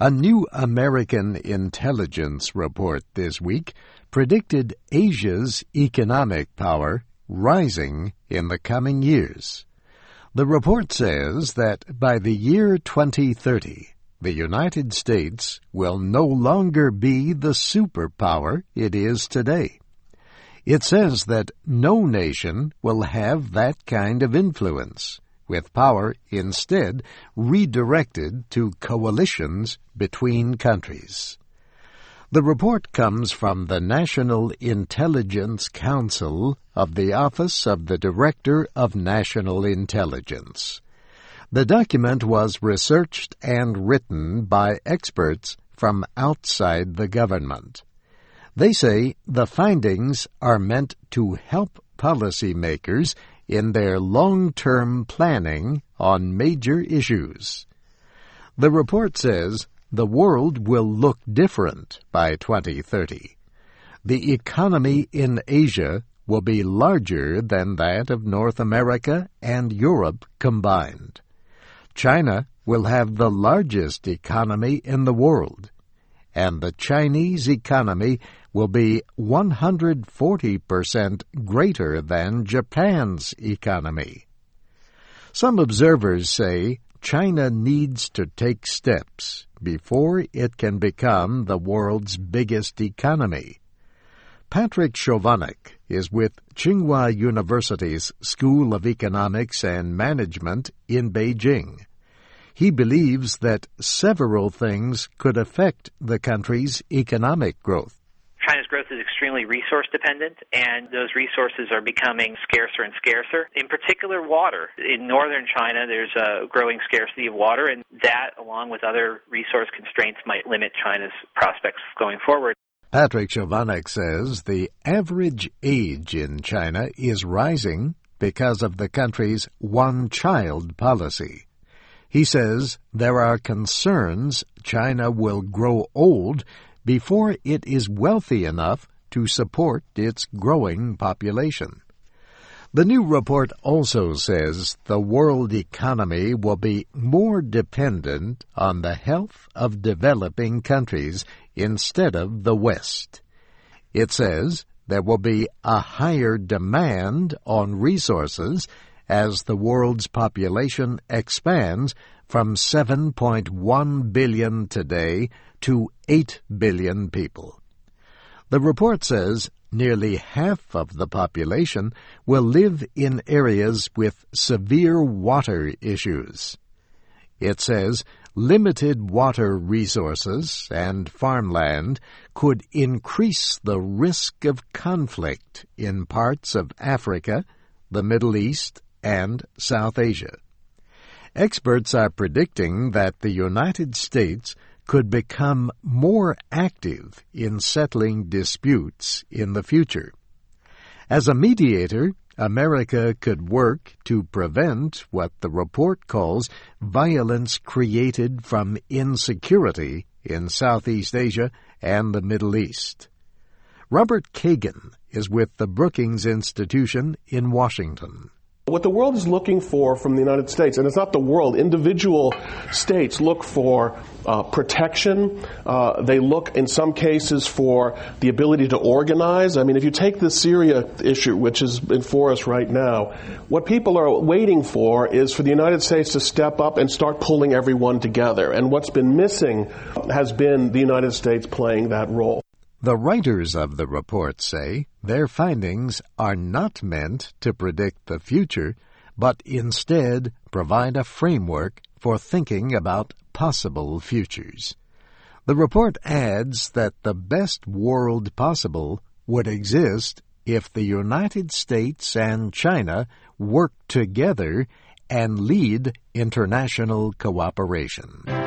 A new American intelligence report this week predicted Asia's economic power rising in the coming years. The report says that by the year 2030, the United States will no longer be the superpower it is today. It says that no nation will have that kind of influence, with power instead redirected to coalitions between countries. The report comes from the National Intelligence Council of the Office of the Director of National Intelligence. The document was researched and written by experts from outside the government. They say the findings are meant to help policymakers in their long-term planning on major issues. The report says the world will look different by 2030. The economy in Asia will be larger than that of North America and Europe combined. China will have the largest economy in the world, and the Chinese economy will be 140% greater than Japan's economy. Some observers say China needs to take steps before it can become the world's biggest economy. Patrick Chovanec is with Tsinghua University's School of Economics and Management in Beijing. He believes that several things could affect the country's economic growth. China's growth is extremely resource-dependent, and those resources are becoming scarcer and scarcer. In particular, water. In northern China, there's a growing scarcity of water, and that, along with other resource constraints, might limit China's prospects going forward. Patrick Chovanec says the average age in China is rising because of the country's one-child policy. He says there are concerns China will grow old before it is wealthy enough to support its growing population. The new report also says the world economy will be more dependent on the health of developing countries instead of the West. It says there will be a higher demand on resources as the world's population expands from 7.1 billion today to 8 billion people. The report says nearly half of the population will live in areas with severe water issues. It says limited water resources and farmland could increase the risk of conflict in parts of Africa, the Middle East, and South Asia. Experts are predicting that the United States could become more active in settling disputes in the future. As a mediator, America could work to prevent what the report calls violence created from insecurity in Southeast Asia and the Middle East. Robert Kagan is with the Brookings Institution in Washington. What the world is looking for from the United States, and it's not the world, individual states look for protection. They look, in some cases, for the ability to organize. I mean, if you take the Syria issue, which is before us right now, what people are waiting for is for the United States to step up and start pulling everyone together. And what's been missing has been the United States playing that role. The writers of the report say their findings are not meant to predict the future, but instead provide a framework for thinking about possible futures. The report adds that the best world possible would exist if the United States and China work together and lead international cooperation.